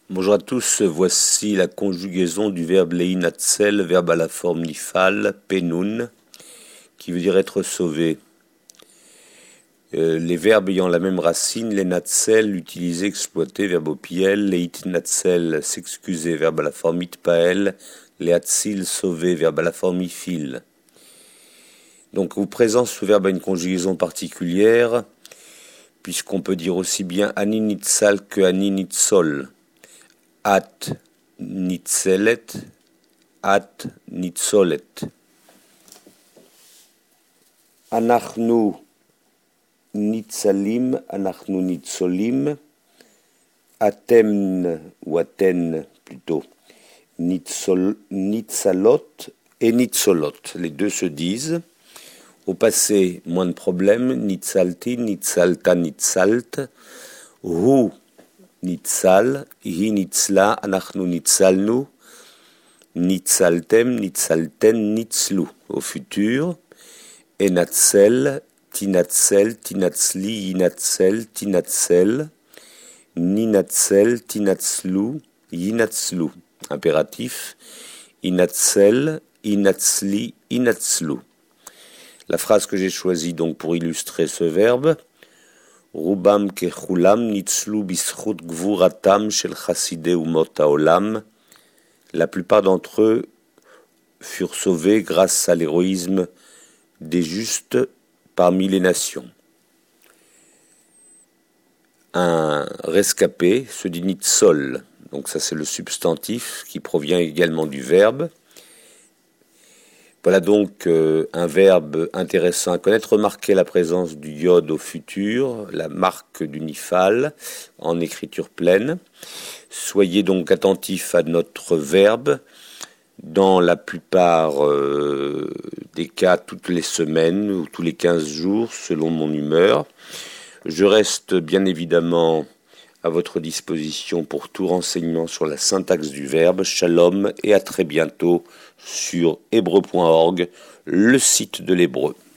Bonjour à tous, voici la conjugaison du verbe leinatzel, verbe à la forme nifal, penun, qui veut dire être sauvé. Les verbes ayant la même racine, leinatzel, utiliser, exploiter, verbe au piel, leitnatzel, s'excuser, verbe à la forme itpael, leatzil, sauver, verbe à la forme ifil. Donc vous présente ce verbe à une conjugaison particulière, puisqu'on peut dire aussi bien aninitzal que aninitzol. At nitzelet, at nitzolet. Anachnu nitzalim, anachnu nitzolim. Atem ou aten plutôt, nitzalot et nitzolot. Les deux se disent. Au passé, moins de problèmes. Nitzalti, nitzalta, nitzalt. Hu nitzal, hi nitzla, anachnu nitzalnu, nitzaltem, nitzalten, nitzlu. Au futur, enatzel, tinatzel, tinatzli, yinatzel, tinatzel, ninatzel, tinatzlu, yinatzlu. Impératif, inatzel, inatzli, inatzlu. La phrase que j'ai choisie donc pour illustrer ce verbe, Rubam kechulam nitzlu bischut gvuratam shel chassidei umot haolam. La plupart d'entre eux furent sauvés grâce à l'héroïsme des justes parmi les nations. Un rescapé se dit nitzol, donc ça c'est le substantif qui provient également du verbe. Voilà donc un verbe intéressant à connaître. Remarquez la présence du yod au futur, la marque du nifal en écriture pleine. Soyez donc attentifs à notre verbe. Dans la plupart des cas, toutes les semaines ou tous les 15 jours, selon mon humeur. Je reste bien évidemment à votre disposition pour tout renseignement sur la syntaxe du verbe. Shalom et à très bientôt sur hébreu.org, le site de l'hébreu.